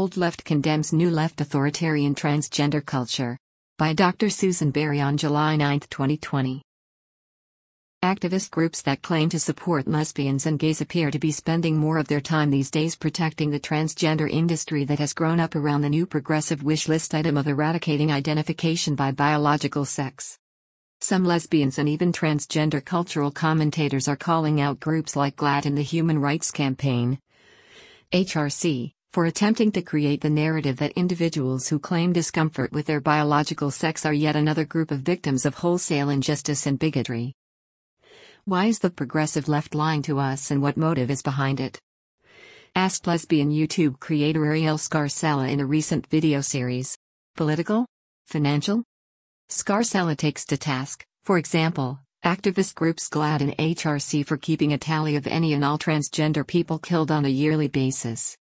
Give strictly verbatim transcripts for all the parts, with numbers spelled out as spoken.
Old Left Condemns New Left Authoritarian Transgender Culture. By Doctor Susan Berry on July ninth, twenty twenty. Activist groups that claim to support lesbians and gays appear to be spending more of their time these days protecting the transgender industry that has grown up around the new progressive wish list item of eradicating identification by biological sex. Some lesbians and even transgender cultural commentators are calling out groups like GLAAD and the Human Rights Campaign, H R C, for attempting to create the narrative that individuals who claim discomfort with their biological sex are yet another group of victims of wholesale injustice and bigotry. Why is the progressive left lying to us, and what motive is behind it? Asked lesbian YouTube creator Arielle Scarcella in a recent video series. Political? Financial? Scarcella takes to task, for example, activist groups GLAAD and H R C for keeping a tally of any and all transgender people killed on a yearly basis.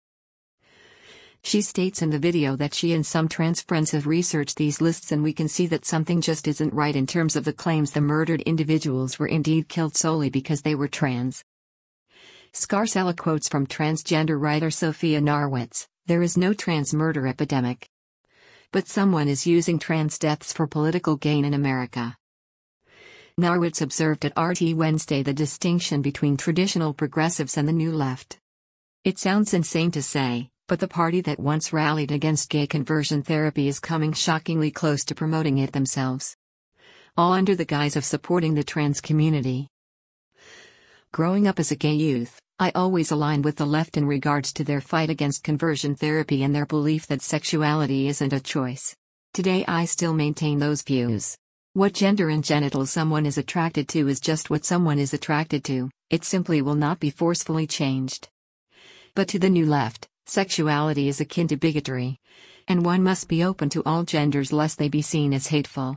She states in the video that she and some trans friends have researched these lists, and we can see that something just isn't right in terms of the claims the murdered individuals were indeed killed solely because they were trans. Scarcella quotes from transgender writer Sophia Narwitz, "There is no trans murder epidemic. But someone is using trans deaths for political gain in America." Narwitz observed at R T Wednesday the distinction between traditional progressives and the new left. "It sounds insane to say, but the party that once rallied against gay conversion therapy is coming shockingly close to promoting it themselves. All under the guise of supporting the trans community." Growing up as a gay youth, I always aligned with the left in regards to their fight against conversion therapy and their belief that sexuality isn't a choice. Today I still maintain those views. What gender and genitals someone is attracted to is just what someone is attracted to, it simply will not be forcefully changed. But to the new left, sexuality is akin to bigotry, and one must be open to all genders lest they be seen as hateful.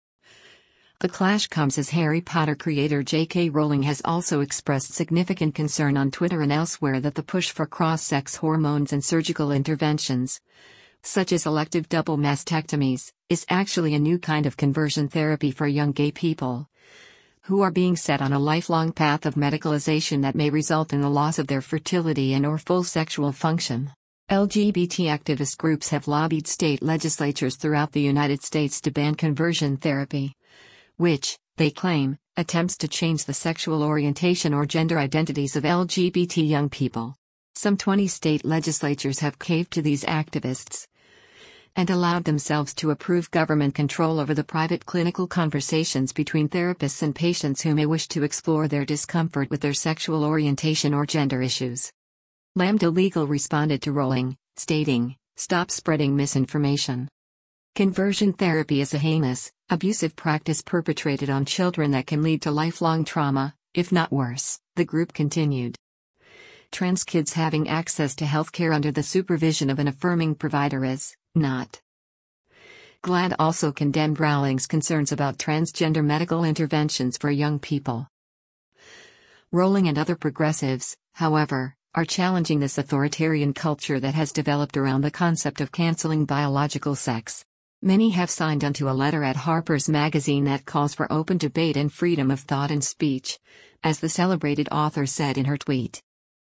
The clash comes as Harry Potter creator J K Rowling has also expressed significant concern on Twitter and elsewhere that the push for cross-sex hormones and surgical interventions, such as elective double mastectomies, is actually a new kind of conversion therapy for young gay people, who are being set on a lifelong path of medicalization that may result in the loss of their fertility and or full sexual function. L G B T activist groups have lobbied state legislatures throughout the United States to ban conversion therapy, which, they claim, attempts to change the sexual orientation or gender identities of L G B T young people. Some twenty state legislatures have caved to these activists and allowed themselves to approve government control over the private clinical conversations between therapists and patients who may wish to explore their discomfort with their sexual orientation or gender issues. Lambda Legal responded to Rowling, stating, "Stop spreading misinformation. Conversion therapy is a heinous, abusive practice perpetrated on children that can lead to lifelong trauma, if not worse," the group continued. Trans kids having access to healthcare under the supervision of an affirming provider is not. GLAAD also condemned Rowling's concerns about transgender medical interventions for young people. Rowling and other progressives, however, are challenging this authoritarian culture that has developed around the concept of canceling biological sex. Many have signed onto a letter at Harper's Magazine that calls for open debate and freedom of thought and speech, as the celebrated author said in her tweet.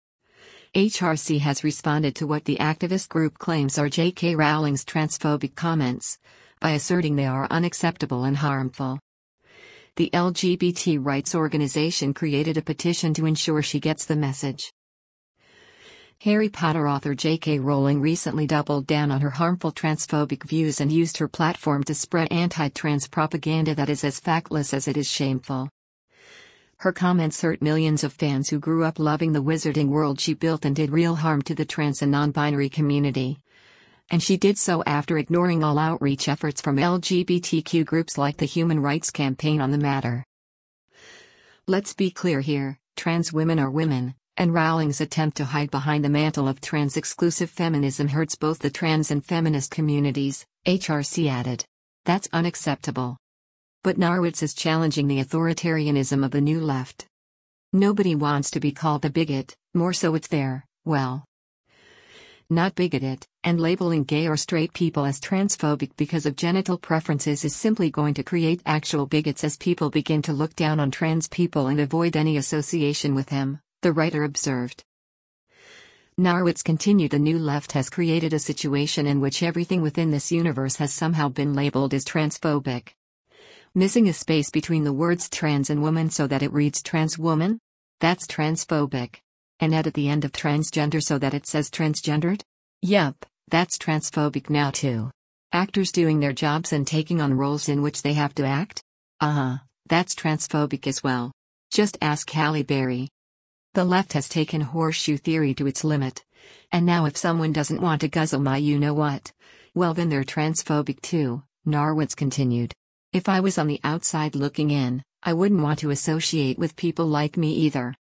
H R C has responded to what the activist group claims are J K Rowling's transphobic comments, by asserting they are unacceptable and harmful. The L G B T rights organization created a petition to ensure she gets the message. Harry Potter author J K Rowling recently doubled down on her harmful transphobic views and used her platform to spread anti-trans propaganda that is as factless as it is shameful. Her comments hurt millions of fans who grew up loving the wizarding world she built and did real harm to the trans and non-binary community. And she did so after ignoring all outreach efforts from L G B T Q groups like the Human Rights Campaign on the matter. Let's be clear here, trans women are women, and Rowling's attempt to hide behind the mantle of trans-exclusive feminism hurts both the trans and feminist communities, H R C added. That's unacceptable. But Narwitz is challenging the authoritarianism of the new left. Nobody wants to be called a bigot, more so it's their, well, not bigoted, and labeling gay or straight people as transphobic because of genital preferences is simply going to create actual bigots as people begin to look down on trans people and avoid any association with them, the writer observed. Narwitz continued. The New Left has created a situation in which everything within this universe has somehow been labeled as transphobic. Missing a space between the words trans and woman so that it reads trans woman? That's transphobic. And edit the end of transgender so that it says transgendered? Yup, that's transphobic now too. Actors doing their jobs and taking on roles in which they have to act? Uh-huh, that's transphobic as well. Just ask Halle Berry. The left has taken horseshoe theory to its limit. And now if someone doesn't want to guzzle my you-know-what, well then they're transphobic too, Narwitz continued. If I was on the outside looking in, I wouldn't want to associate with people like me either.